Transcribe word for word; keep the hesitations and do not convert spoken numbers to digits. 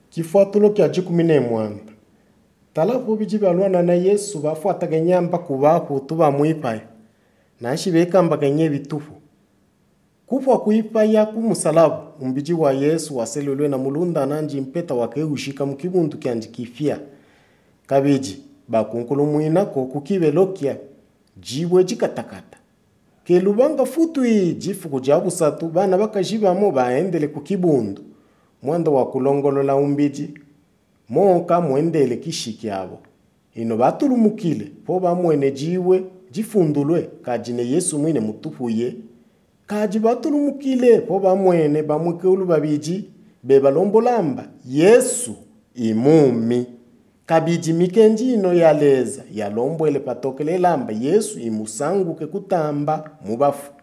Kifuatulo kya jikumi n'emwanda. Talapo biji balwana na Yesu bafuataga nyamba kubaho tuba mwipaye. Nashi bekamba nye bitufu. Kufa kuipaya kumusalabu umbiji wa Yesu waselulwe na mulunda nanji mpeta wakeushika mukibundu kyanji kifia. Kabiji bakunkulu muina ko kukibelokia jibwe jikatakata. Kelubanga futui jifu kujabu satu bana bakajibamo baendele kukibundu. Mwanda wa kulongolola umbiji monka mwendele kishikyabo. Ino batulumukile po bamwene jiwe jifundulwe kajine Yesu mwine mutufuye. Kaji batulumukile po bamwene bamwikeulu babiji bebalombolamba Yesu imumi. Kabiji mikenji ino yaleza yalombwele patokele lamba Yesu imusanguke kutamba mubafu.